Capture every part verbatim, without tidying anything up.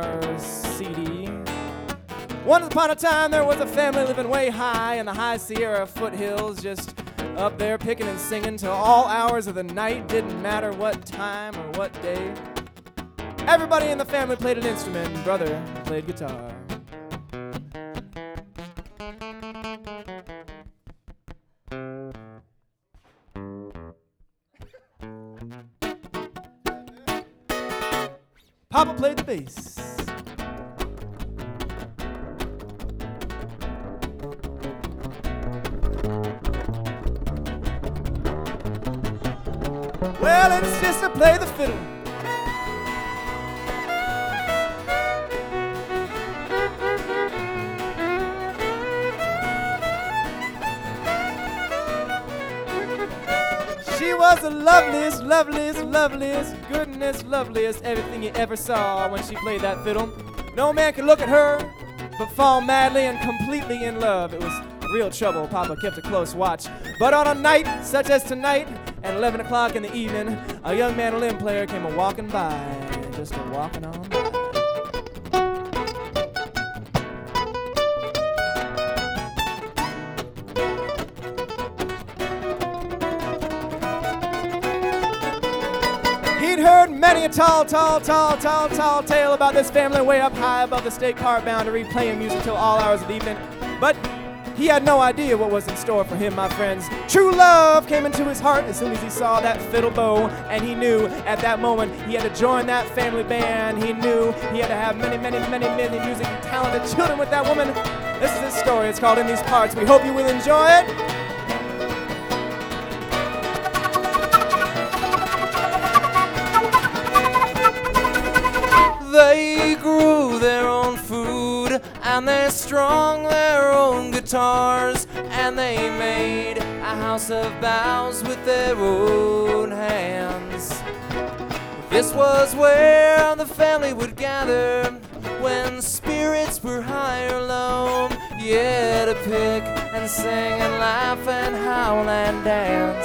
C D. Once upon a time, there was a family living way high in the high Sierra foothills, just up there picking and singing till all hours of the night. Didn't matter what time or what day. Everybody in the family played an instrument, and brother played guitar. Papa played the bass. Well, it's just to play the fiddle. She was the loveliest, loveliest, loveliest, goodness, loveliest, everything you ever saw when she played that fiddle. No man could look at her but fall madly and completely in love. It was real trouble. Papa kept a close watch. But on a night such as tonight, at eleven o'clock in the evening, a young mandolin player came a walking by, just a walking on by. He'd heard many a tall, tall, tall, tall, tall tale about this family way up high above the state park boundary, playing music till all hours of the evening. But he had no idea what was in store for him, my friends. True love came into his heart as soon as he saw that fiddle bow, and he knew at that moment he had to join that family band. He knew he had to have many, many, many, many music and talented children with that woman. This is his story. It's called In These Parts. We hope you will enjoy it. They grew their own food, and they strung their own guitars, and they made a house of boughs with their own hands. This was where the family would gather when spirits were high or low, yeah, to pick and sing and laugh and howl and dance.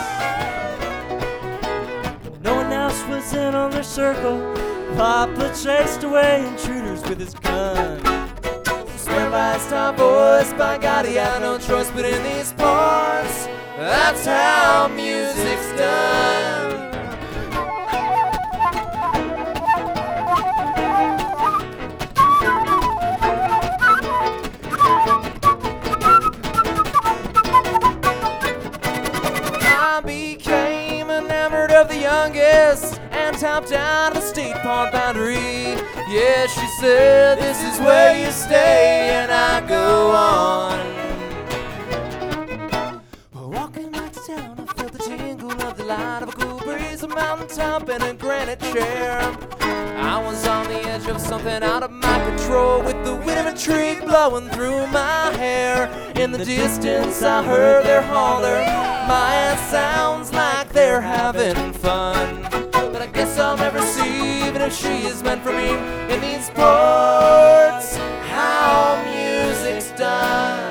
No one else was in on their circle. Papa chased away intruders with his gun. Swear by his top voice, by God he had no choice. But in these parts, that's how music's done. I became enamored of the youngest and topped out of the state park boundary. Yeah, she said, this is where you stay, and I go on. Well, walking back to town, I felt the jingle of the light of a cool breeze, a mountaintop, and a granite chair. I was on the edge of something out of my control, with the wind of a tree blowing through my hair. In the distance, I heard their holler. My, it sounds like they're having fun. I guess I'll never see, even if she is meant for me. In these parts, how music's done.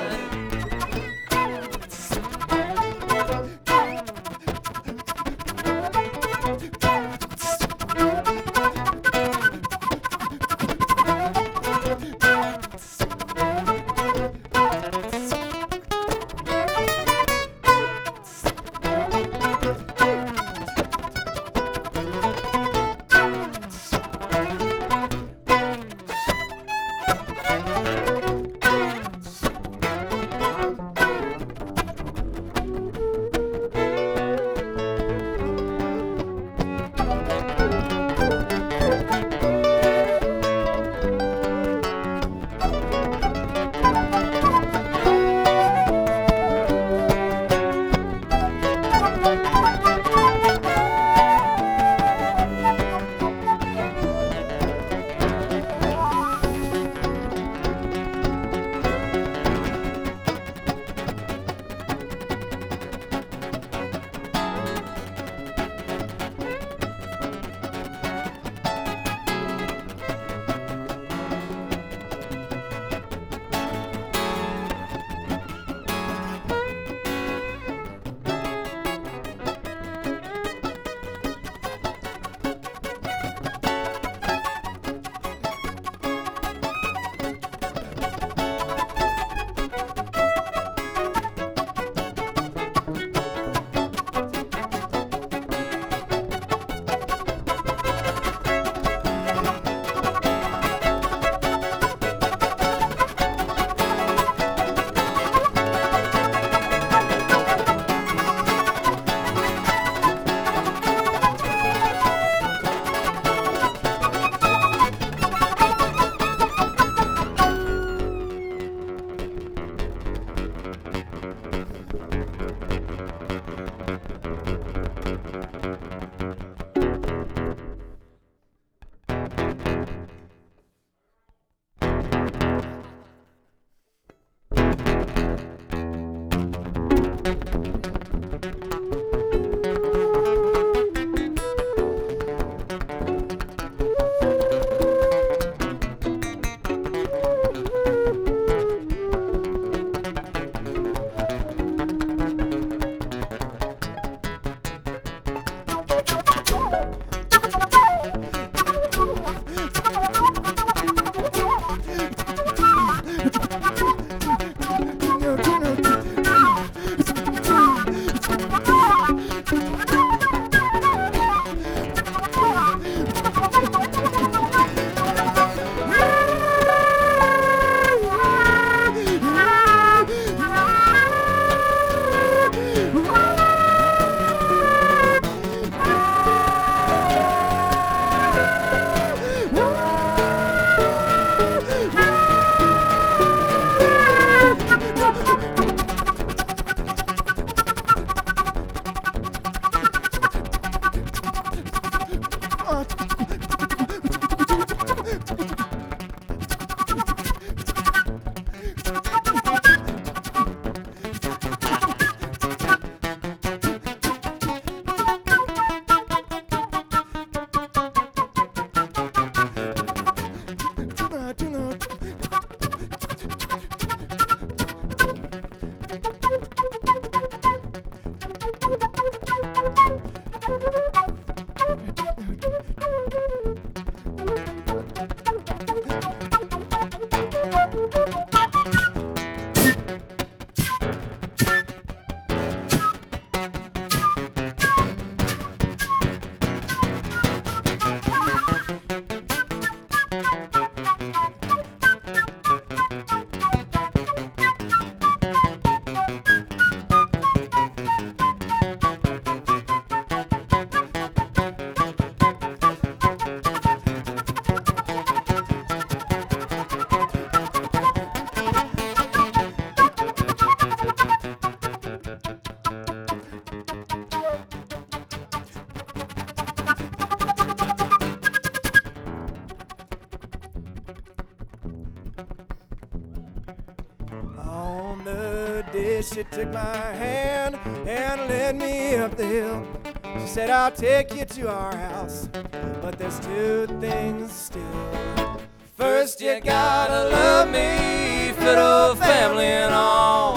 On the dish, she took my hand and led me up the hill. She said, I'll take you to our house, but there's two things still. First, you gotta love me, fiddle family and all.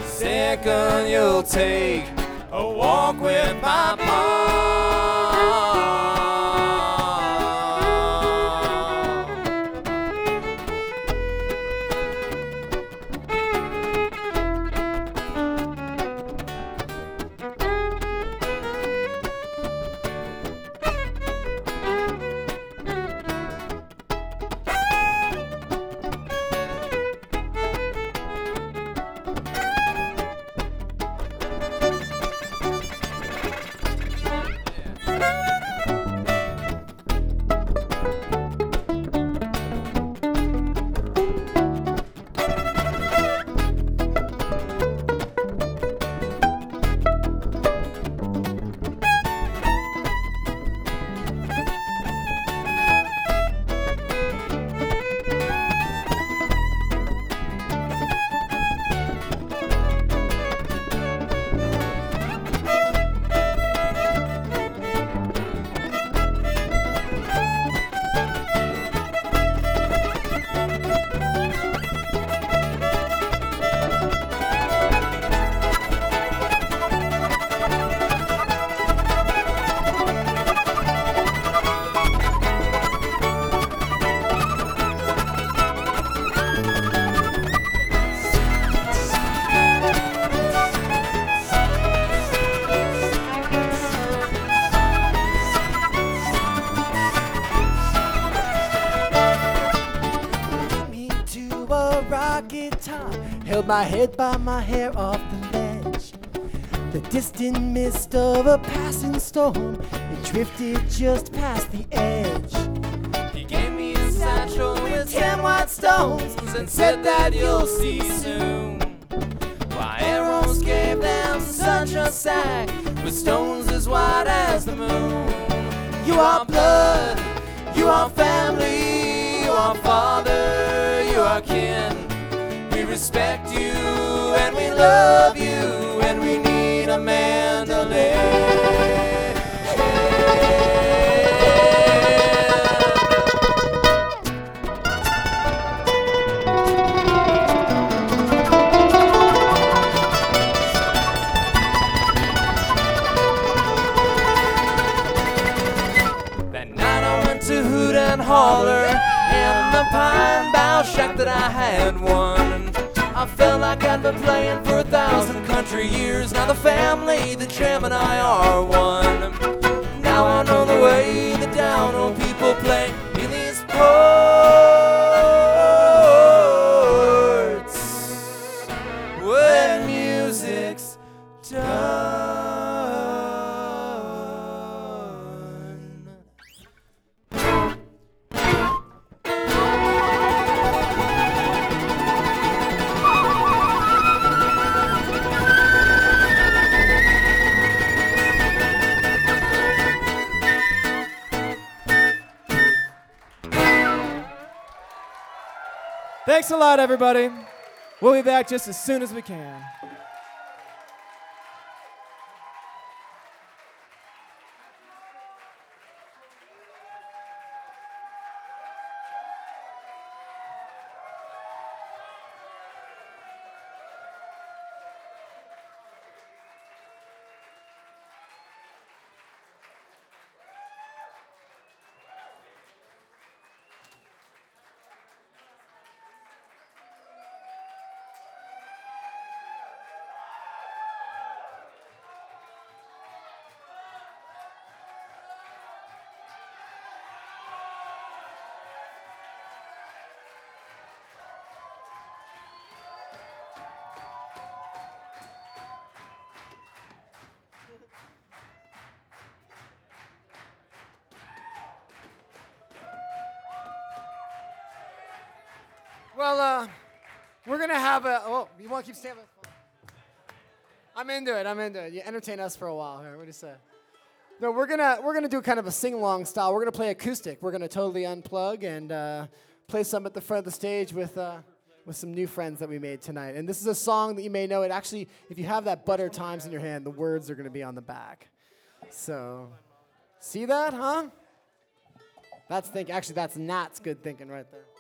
Second, you'll take a walk with my pa. rocket top held my head by my hair off the ledge. The distant mist of a passing storm, it drifted just past the edge. He gave me a satchel with ten white stones and said that you'll see soon. Why, arrows gave them such a sack with stones as white as the moon. You are blood, you are family, you are father, you are kin. We respect you and we love you, and and we need a mandolin. To hoot and holler in the pine bough shack that I had won. I felt like I'd been playing for a thousand country years. Now the family, the jam and I are one. Now I know the way the down old people play in these ports when music's done. Thanks a lot, everybody. We'll be back just as soon as we can. Well, uh, we're gonna have a. Oh, you want to keep standing? I'm into it. I'm into it. You entertain us for a while here. What do you say? No, we're gonna we're gonna do kind of a sing-along style. We're gonna play acoustic. We're gonna totally unplug and uh, play some at the front of the stage with uh, with some new friends that we made tonight. And this is a song that you may know. It actually, if you have that Butter Times in your hand, the words are gonna be on the back. So, see that, huh? That's think. Actually, that's Nat's good thinking right there.